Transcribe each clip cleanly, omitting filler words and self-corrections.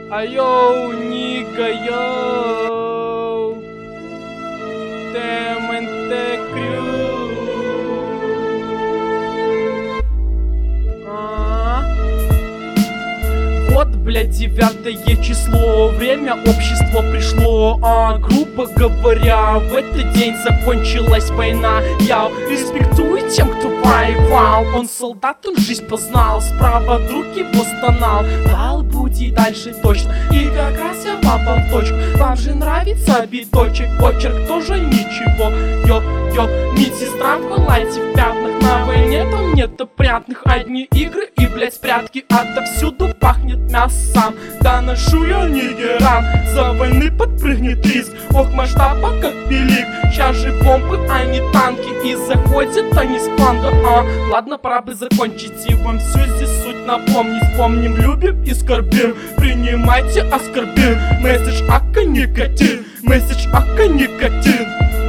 Айоу, Ника, йоу, ТМНТ Крю. Вот, блядь, 9 число, время общества пришло, грубо говоря, в этот день закончилась война. Я респектую тем, кто воевал, он солдат, он жизнь познал, справа друг его стонал, дал буди дальше точно, и как раз я попал в точку. Вам же нравится биточек, почерк тоже ничего. Йо, медсестра в халате в пятнах, на войне там нет опрятных, одни игры и, блядь, спрятки, отовсюду пахнет мясом. Да ношу я нигеран, за войны подпрыгнет риск, ох, масштаба как велик. Сейчас же бомбы, а не танки, и заходят они с фланга. Ладно, пора бы закончить и вам всю здесь суть напомнить. Помним, любим и скорбим, принимайте оскорбин. Месседж ака никотин, месседж ака никотин.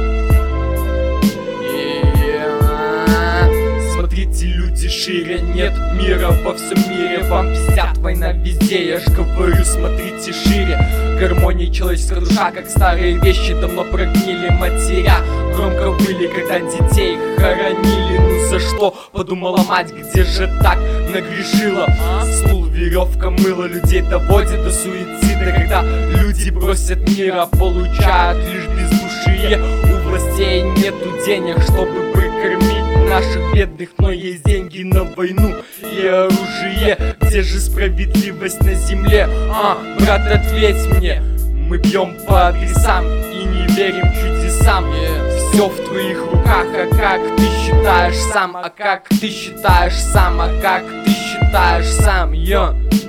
Смотрите, люди, шире, нет мира во всем мире. Вам пиздят, война везде, я ж говорю, смотрите шире. Гармония человеческая душа, как старые вещи, давно прогнили. Матеря громко выли, когда детей хоронили. Ну за что, подумала мать, где же так нагрешила? Стул, веревка, мыло людей доводит до суицида. Когда люди бросят мир, а получают лишь бездушие. У властей нету денег, чтобы прокормить наших бедных, но есть деньги на войну и оружие. Где же справедливость на земле? Брат, ответь мне. Мы бьем по адресам и не верим чудесам. Все в твоих руках, а как ты считаешь сам? А как ты считаешь сам? А как ты считаешь сам?